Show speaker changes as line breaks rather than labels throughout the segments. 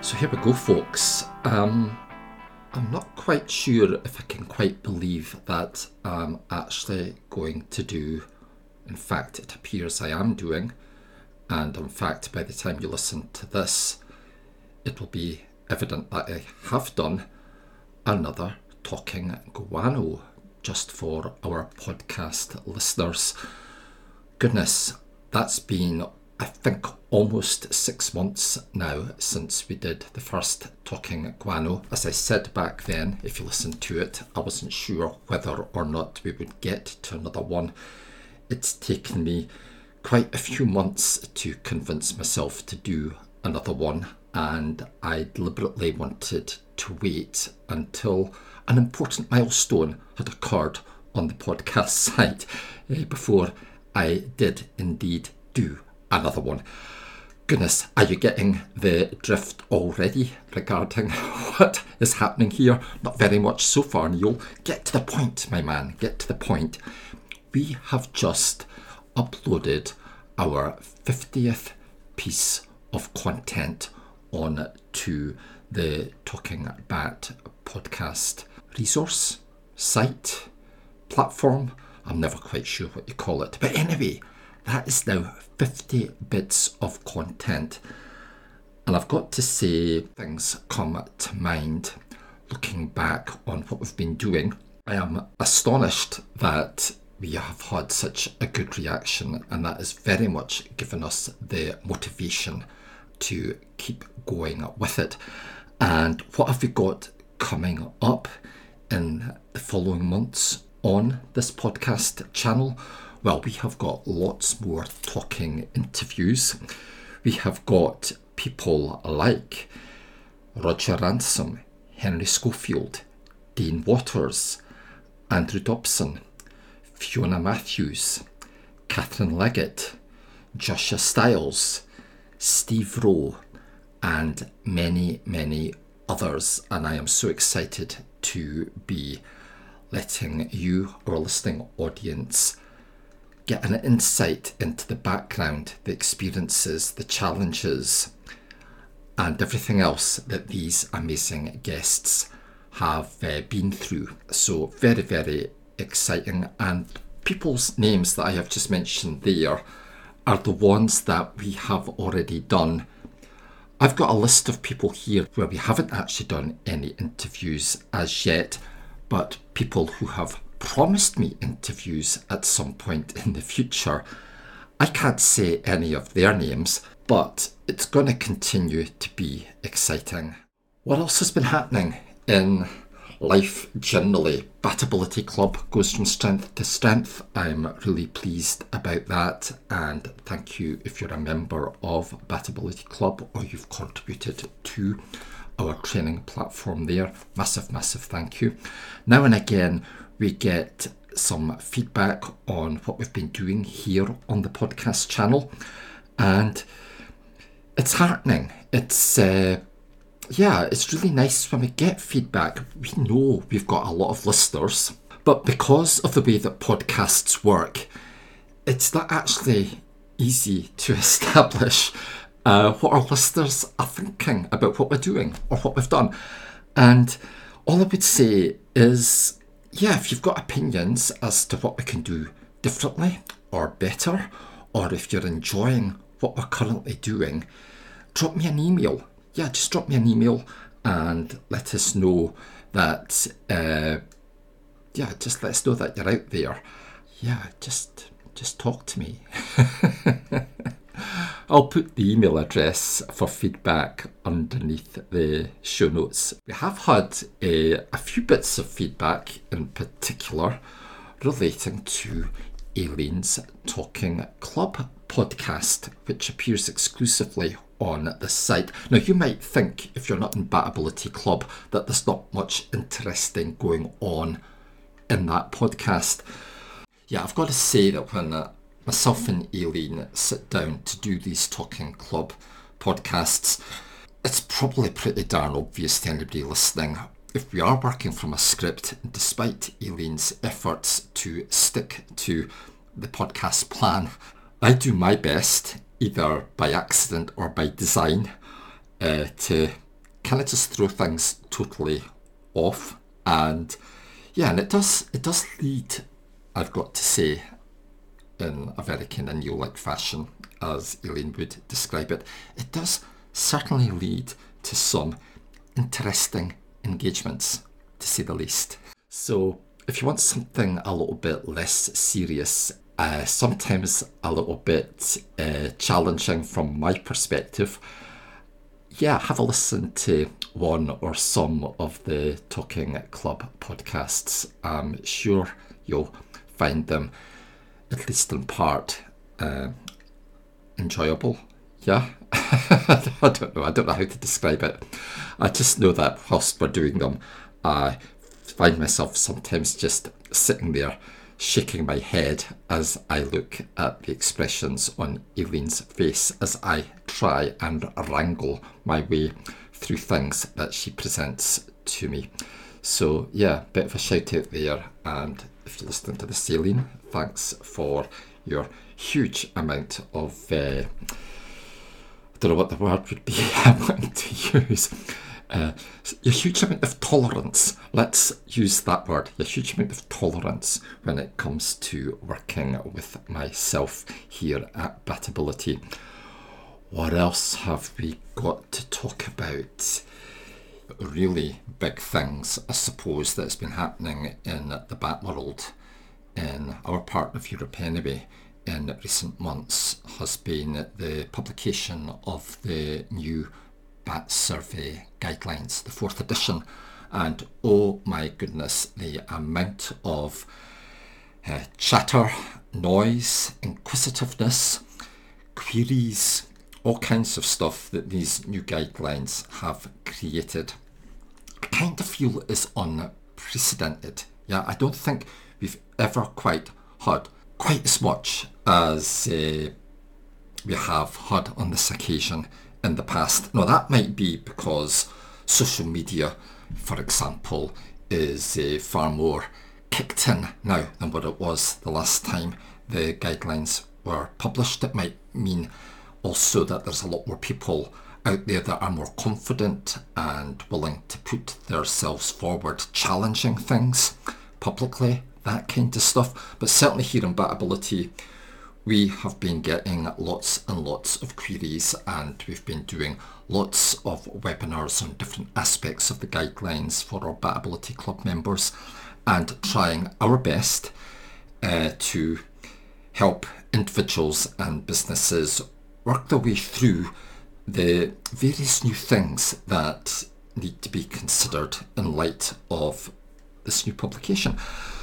So here we go, folks. I'm not quite sure if I can quite believe that I'm actually going to do, in fact it appears I am doing, and in fact by the time you listen to this it will be evident that I have done another Talking Guano, just for our podcast listeners. Goodness, that's been, I think, almost 6 months now since we did the first Talking Guano. As I said back then, if you listened to it, I wasn't sure whether or not we would get to another one. It's taken me quite a few months to convince myself to do another one, and I deliberately wanted to wait until an important milestone had occurred on the podcast side before I did indeed do another one. Goodness, are you getting the drift already regarding what is happening here? Not very much so far, Neil. Get to the point, my man, get to the point. We have just uploaded our 50th piece of content on to the Talking Bat podcast resource, site, platform. I'm never quite sure what you call it. But anyway, that is now 50 bits of content. And I've got to say, things come to mind looking back on what we've been doing. I am astonished that we have had such a good reaction, and that has very much given us the motivation to keep going with it. And what have we got coming up in the following months on this podcast channel? Well, we have got lots more talking interviews. We have got people like Roger Ransom, Henry Schofield, Dean Waters, Andrew Dobson, Fiona Matthews, Catherine Leggett, Joshua Stiles, Steve Rowe, and many, many others. And I am so excited to be letting you, our listening audience, get an insight into the background, the experiences, the challenges, and everything else that these amazing guests have been through. So very, very exciting. And people's names that I have just mentioned there are the ones that we have already done. I've got a list of people here where we haven't actually done any interviews as yet, but people who have promised me interviews at some point in the future. I can't say any of their names, but it's going to continue to be exciting. What else has been happening in life generally? Batability Club goes from strength to strength. I'm really pleased about that, and thank you if you're a member of Batability Club or you've contributed to our training platform there. Massive, massive thank you. Now and again, we get some feedback on what we've been doing here on the podcast channel, and it's heartening. It's really nice when we get feedback. We know we've got a lot of listeners, but because of the way that podcasts work, it's not actually easy to establish what our listeners are thinking about what we're doing or what we've done. And all I would say is, if you've got opinions as to what we can do differently or better, or if you're enjoying what we're currently doing, drop me an email. Just drop me an email and let us know that, just let us know that you're out there. Just talk to me. I'll put the email address for feedback underneath the show notes. We have had a few bits of feedback, in particular relating to Aileen's Talking Club podcast, which appears exclusively on the site. Now, you might think, if you're not in Batability Club, that there's not much interesting going on in that podcast. I've got to say that when myself and Aileen sit down to do these Talking Club podcasts, it's probably pretty darn obvious to anybody listening. If we are working from a script, despite Aileen's efforts to stick to the podcast plan, I do my best, either by accident or by design, to kind of just throw things totally off. And yeah, and it does lead, I've got to say, in a very kind of Neo-like fashion, as Elaine would describe it, it does certainly lead to some interesting engagements, to say the least. So if you want something a little bit less serious, sometimes a little bit challenging from my perspective, yeah, have a listen to one or some of the Talking Club podcasts. I'm sure you'll find them, at least in part, enjoyable. Yeah, I don't know how to describe it. I just know that whilst we're doing them, I find myself sometimes just sitting there shaking my head as I look at the expressions on Elaine's face as I try and wrangle my way through things that she presents to me. So yeah, bit of a shout out there, and if you're listening to this, Elaine, thanks for your huge amount of I don't know what the word would be I'm wanting to use. Your huge amount of tolerance. Let's use that word. Your huge amount of tolerance when it comes to working with myself here at Batability. What else have we got to talk about? Really big things, I suppose, that's been happening in the Bat world, in our part of Europe anyway, in recent months, has been the publication of the new Bat Survey Guidelines, the 4th edition, and oh my goodness, the amount of chatter, noise, inquisitiveness, queries, all kinds of stuff that these new guidelines have created, I kind of feel is unprecedented. Yeah, I don't think we've ever quite had quite as much as we have had on this occasion in the past. Now, that might be because social media, for example, is far more kicked in now than what it was the last time the guidelines were published. It might mean also that there's a lot more people out there that are more confident and willing to put themselves forward, challenging things publicly, that kind of stuff. But certainly here in Batability, we have been getting lots and lots of queries, and we've been doing lots of webinars on different aspects of the guidelines for our Batability Club members, and trying our best to help individuals and businesses work their way through the various new things that need to be considered in light of this new publication.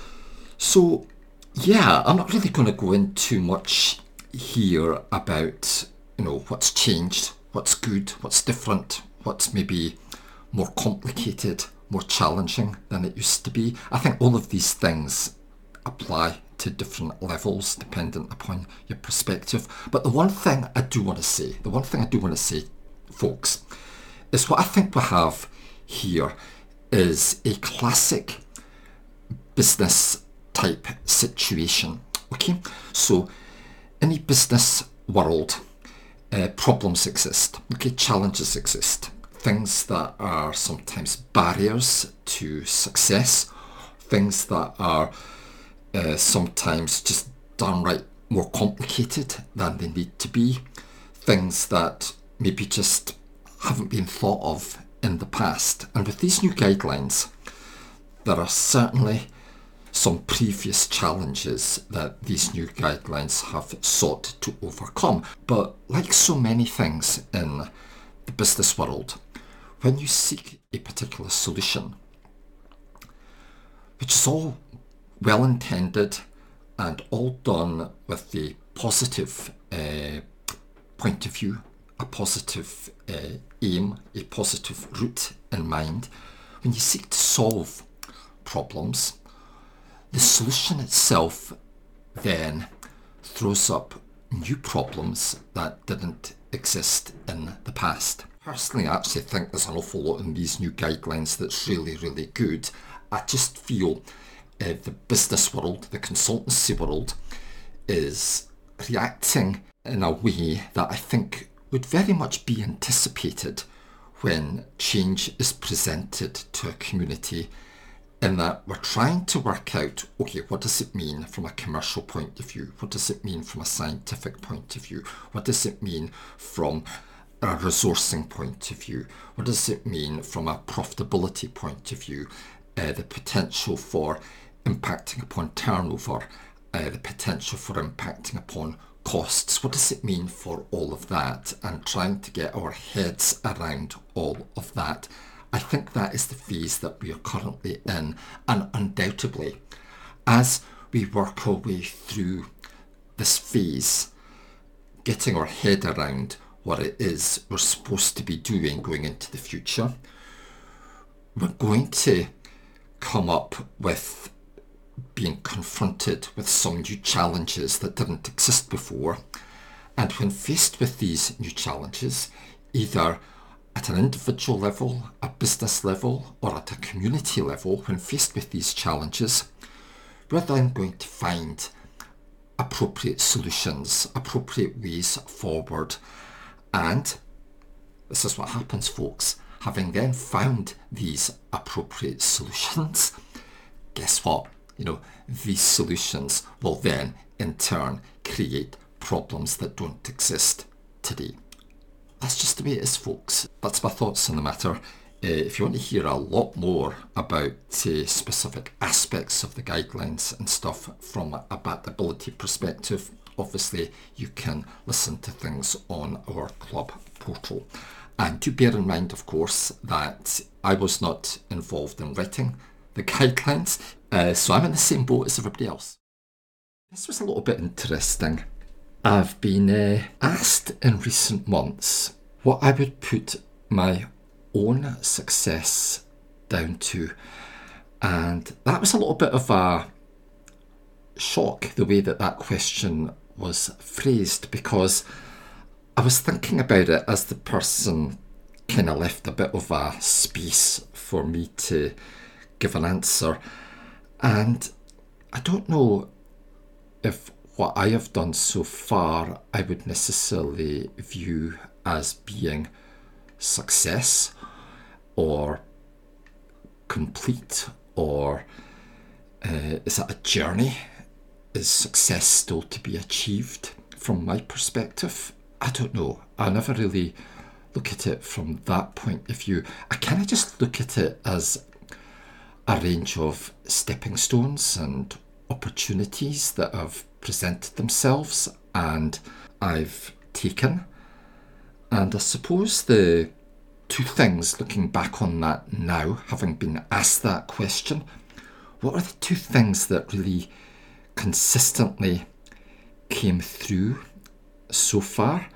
So yeah, I'm not really going to go into much here about, what's changed, what's good, what's different, what's maybe more complicated, more challenging than it used to be. I think all of these things apply to different levels dependent upon your perspective. But the one thing I do want to say, folks, is what I think we have here is a classic business type situation. Okay, so in a business world, problems exist. Okay, challenges exist. Things that are sometimes barriers to success. Things that are sometimes just downright more complicated than they need to be. Things that maybe just haven't been thought of in the past. And with these new guidelines, there are certainly some previous challenges that these new guidelines have sought to overcome. But like so many things in the business world, when you seek a particular solution, which is all well intended and all done with a positive point of view, a positive aim, a positive route in mind, when you seek to solve problems, the solution itself then throws up new problems that didn't exist in the past. Personally, I actually think there's an awful lot in these new guidelines that's really, really good. I just feel the business world, the consultancy world, is reacting in a way that I think would very much be anticipated when change is presented to a community, in that we're trying to work out, okay, what does it mean from a commercial point of view? What does it mean from a scientific point of view? What does it mean from a resourcing point of view? What does it mean from a profitability point of view? The potential for impacting upon turnover, the potential for impacting upon costs. What does it mean for all of that? And trying to get our heads around all of that. I think that is the phase that we are currently in. And undoubtedly, as we work our way through this phase, getting our head around what it is we're supposed to be doing going into the future, we're going to come up with being confronted with some new challenges that didn't exist before. And when faced with these new challenges, either at an individual level, a business level, or at a community level, when faced with these challenges, we're then going to find appropriate solutions, appropriate ways forward. And this is what happens, folks. Having then found these appropriate solutions, guess what? These solutions will then in turn create problems that don't exist today. That's just the way it is, folks. That's my thoughts on the matter. If you want to hear a lot more about specific aspects of the guidelines and stuff from a adaptability perspective, obviously you can listen to things on our club portal. And do bear in mind, of course, that I was not involved in writing the guidelines, so I'm in the same boat as everybody else. This was a little bit interesting. I've been asked in recent months what I would put my own success down to, and that was a little bit of a shock, the way that question was phrased, because I was thinking about it as the person kind of left a bit of a space for me to give an answer. And I don't know if what I have done so far I would necessarily view as being success or complete, or is it a journey? Is success still to be achieved from my perspective? I don't know. I never really look at it from that point of view. I kind of just look at it as a range of stepping stones and opportunities that have presented themselves and I've taken. And I suppose the two things, looking back on that now, having been asked that question, what are the two things that really consistently came through so far?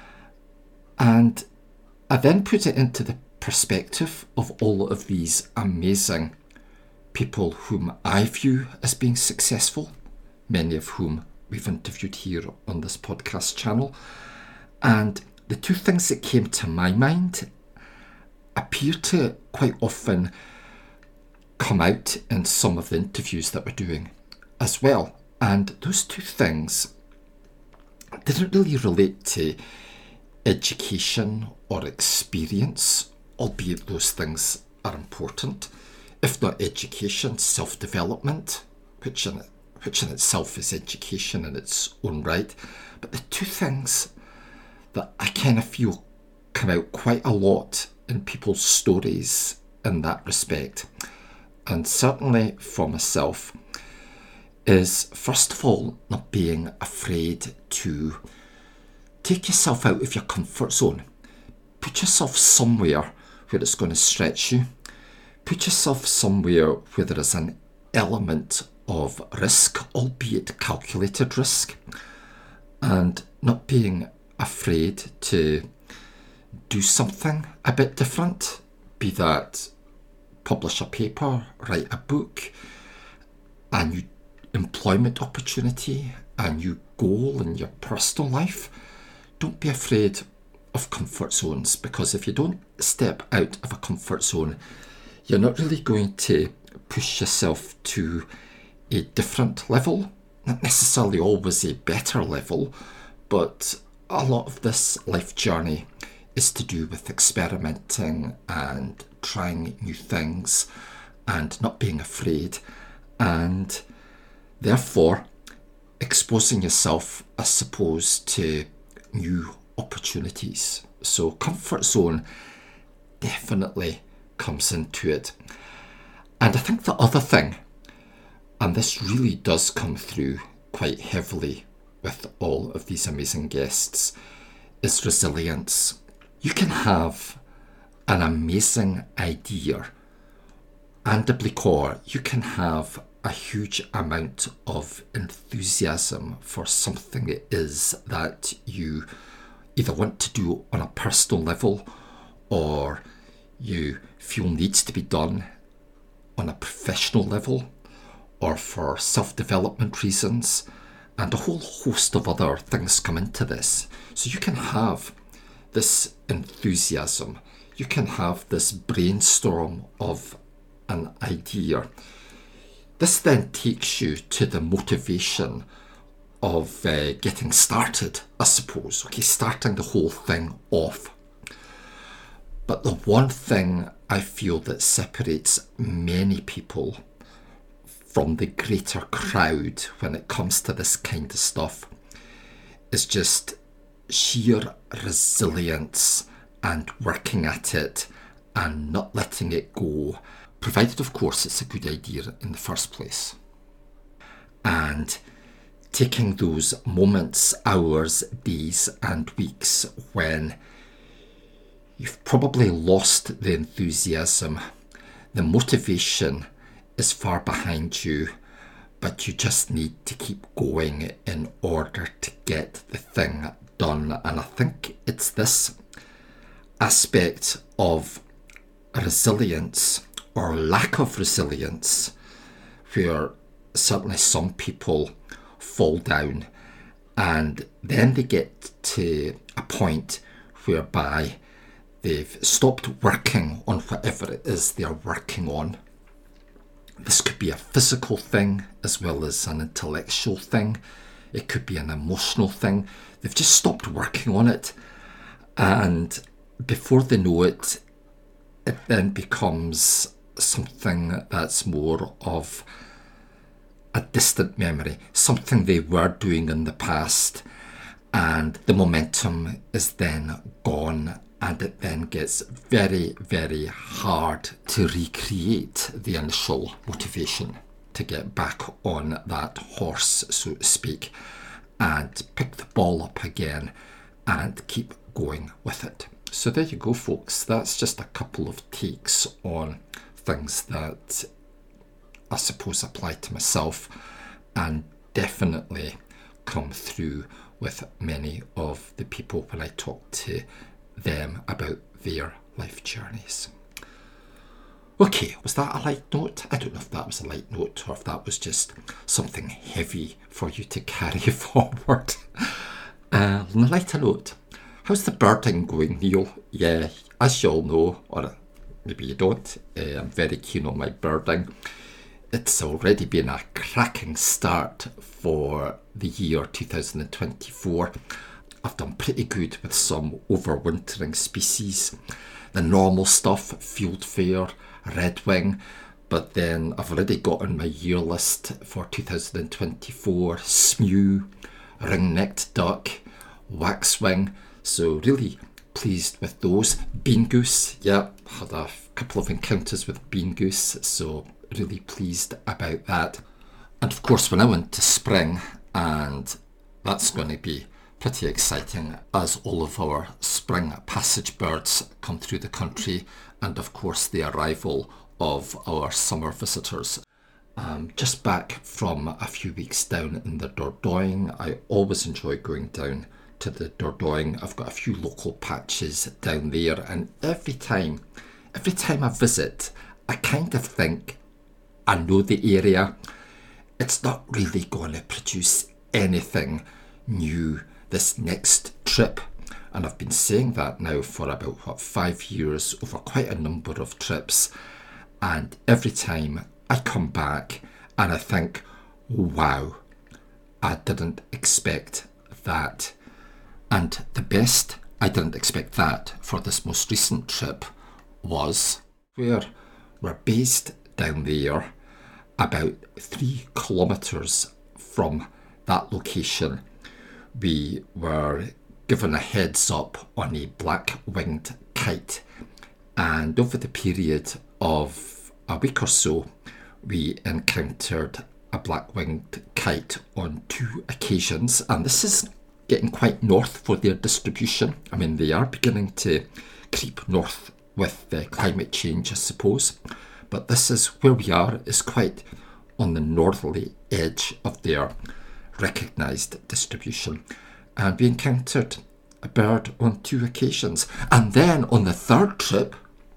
And I then put it into the perspective of all of these amazing people whom I view as being successful, many of whom we've interviewed here on this podcast channel. And the two things that came to my mind appear to quite often come out in some of the interviews that we're doing as well. And those two things didn't really relate to education or experience, albeit those things are important. If not education, self-development, which in itself is education in its own right. But the two things that I kind of feel come out quite a lot in people's stories in that respect, and certainly for myself, is first of all not being afraid to take yourself out of your comfort zone. Put yourself somewhere where it's going to stretch you. Put yourself somewhere where there is an element of risk, albeit calculated risk, and not being afraid to do something a bit different, be that publish a paper, write a book, a new employment opportunity, a new goal in your personal life. Don't be afraid of comfort zones, because if you don't step out of a comfort zone, you're not really going to push yourself to a different level, not necessarily always a better level, but a lot of this life journey is to do with experimenting and trying new things and not being afraid, and therefore exposing yourself, I suppose, to new opportunities. So comfort zone definitely comes into it. And I think the other thing, and this really does come through quite heavily with all of these amazing guests, is resilience. You can have an amazing idea, and a Blicor, you can have a huge amount of enthusiasm for something it is that you either want to do on a personal level or you feel needs to be done on a professional level or for self-development reasons, and a whole host of other things come into this. So you can have this enthusiasm, you can have this brainstorm of an idea. This then takes you to the motivation of getting started, I suppose. Okay, starting the whole thing off. But the one thing I feel that separates many people from the greater crowd when it comes to this kind of stuff is just sheer resilience and working at it and not letting it go, provided of course it's a good idea in the first place. And taking those moments, hours, days and weeks when you've probably lost the enthusiasm, the motivation is far behind you, but you just need to keep going in order to get the thing done. And I think it's this aspect of resilience or lack of resilience where certainly some people fall down, and then they get to a point whereby they've stopped working on whatever it is they're working on. This could be a physical thing as well as an intellectual thing. It could be an emotional thing. They've just stopped working on it, and before they know it, it then becomes something that's more of a distant memory, something they were doing in the past, and the momentum is then gone, and it then gets very, very hard to recreate the initial motivation to get back on that horse, so to speak, and pick the ball up again and keep going with it. So there you go, folks. That's just a couple of takes on things that I suppose apply to myself and definitely come through with many of the people when I talk to them about their life journeys. Okay, was that a light note? I don't know if that was a light note or if that was just something heavy for you to carry forward. On a lighter note, how's the birding going, Neil? Yeah, as you all know, or maybe you don't, I'm very keen on my birding. It's already been a cracking start for the year 2024. I've done pretty good with some overwintering species. The normal stuff, fieldfare, redwing, but then I've already got on my year list for 2024 smew, ring-necked duck, waxwing, so really pleased with those. Bean goose, yeah, had a couple of encounters with bean goose, so really pleased about that. And of course we're now into spring, and that's going to be pretty exciting as all of our spring passage birds come through the country, and of course the arrival of our summer visitors. Just back from a few weeks down in the Dordogne. I always enjoy going down to the Dordogne. I've got a few local patches down there, and every time I visit, I kind of think I know the area. It's not really going to produce anything new this next trip, and I've been saying that now for about 5 years over quite a number of trips, and every time I come back and I think, wow, I didn't expect that. And the best I didn't expect that for this most recent trip, was where we're based down there, about 3 kilometres from that location. We were given a heads up on a black-winged kite, and over the period of a week or so, we encountered a black-winged kite on 2 occasions, and this is getting quite north for their distribution. I mean, they are beginning to creep north with the climate change, I suppose, but this is where we are, is quite on the northerly edge of their recognised distribution. And we encountered a bird on 2 occasions. And then on the 3rd trip,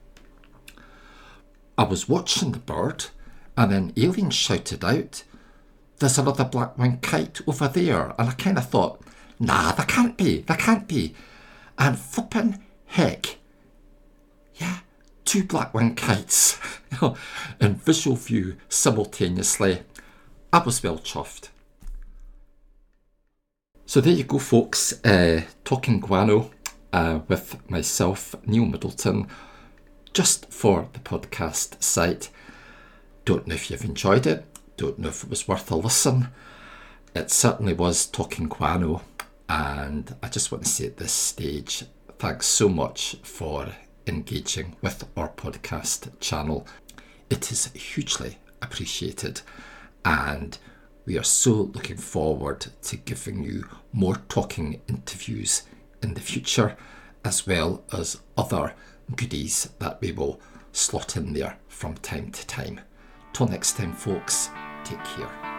I was watching the bird, and then Aileen shouted out, "There's another black-winged kite over there." And I kind of thought, nah, there can't be. And flippin' heck, yeah, 2 black-winged kites in visual view simultaneously. I was well chuffed. So there you go, folks, talking guano with myself, Neil Middleton, just for the podcast site. Don't know if you've enjoyed it, don't know if it was worth a listen. It certainly was talking guano, and I just want to say at this stage, thanks so much for engaging with our podcast channel. It is hugely appreciated, and we are so looking forward to giving you more talking interviews in the future, as well as other goodies that we will slot in there from time to time. Till next time, folks, take care.